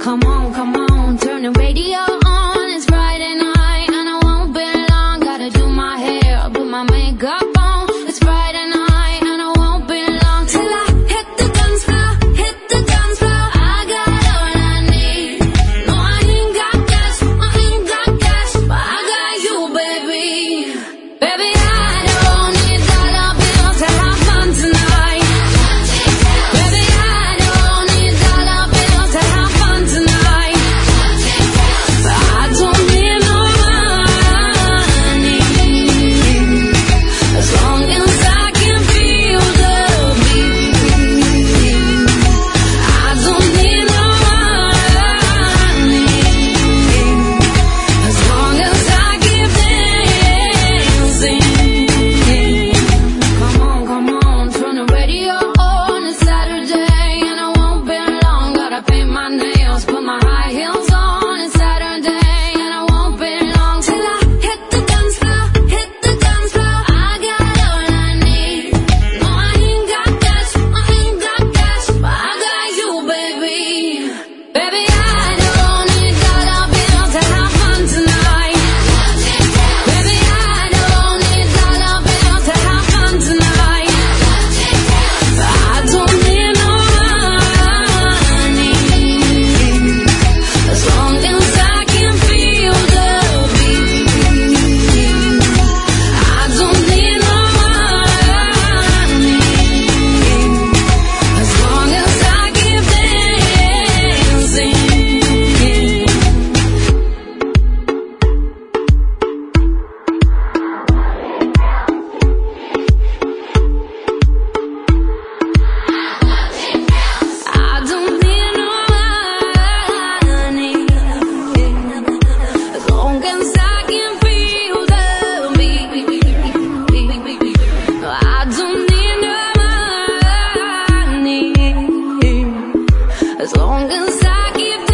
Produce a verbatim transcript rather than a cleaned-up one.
Come on, come on, turn the radio on. It's Friday night and I won't be long. Gotta do my hair, put my makeup on. It's Friday night and I won't be long till I hit the dance floor, hit the dance floor. I got all I need. No, I ain't got cash, I ain't got cash, but I got you, baby. Baby, I don't need dollar bills to have fun tonight. Baby, I don't need dollar bills to have fun tonight. But I don't need no money, as long as I can feel the beat. I don't need no money, as long as I keep dancing. Come on, come on, turn the radio on. It's Saturday and I won't be long. Gotta paint my nails, put my high heels on. It's Saturday and I won't be long till I hit the dance floor, hit the dance floor. I got all I need. No, I ain't got cash, I ain't got cash, but I got you, baby. Baby, I don't need dollar bills to have fun tonight. Baby, I don't need dollar bills to have fun tonight. But I don't need no money, as long as I can feel the beat. I don't need no money, as long as I keep dancing. I don't need no money, as long as I can feel the beat. I don't need no money, as long as I keep